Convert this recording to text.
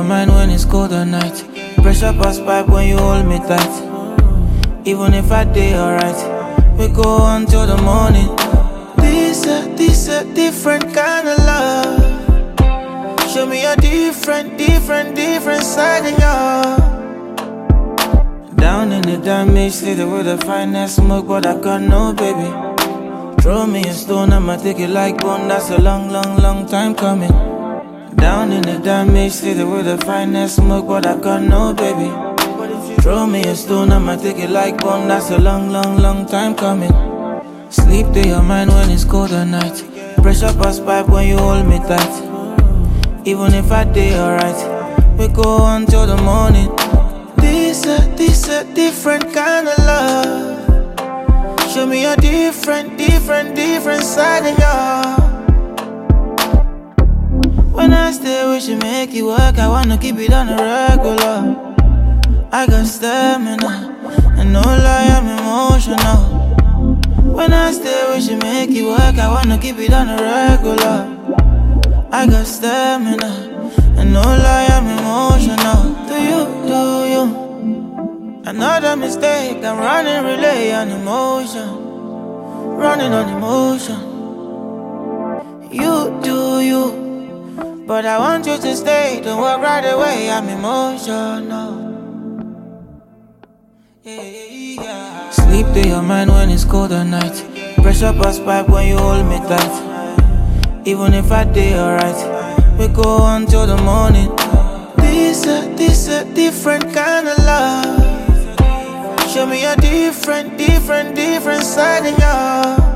mind when it's cold at night. Pressure pass pipe when you hold me tight. Even if I day alright, we go on till the morning. This a different kind of love. Show me a different side of you. Down in the damaged city with the finest smoke, but I got no baby. Throw me a stone, I'ma take it like bone. That's a long time coming. Down in the damaged city with the finest smoke, but I got no baby. Throw me a stone, I'ma take it like bone. That's a long time coming. Sleep to your mind when it's cold at night. Pressure pass pipe when you hold me tight. Even if I day alright, we go on till the morning. This a different kind of love. Show me a different side of you. When I stay with you, make it work. I wanna keep it on a regular. I got stamina, and no lie, I'm emotional. When I stay with you, make it work. I wanna keep it on a regular. I got stamina, and no lie, I'm emotional. Do you? Another mistake, I'm running relay on emotion. Running on emotion. You do you, but I want you to stay. Don't walk right away, I'm emotional. Yeah. Sleep to your mind when it's cold at night. Pressure pass pipe when you hold me tight. Even if I day alright, we go on till the morning. This a different kind of love. Show me a different side of you.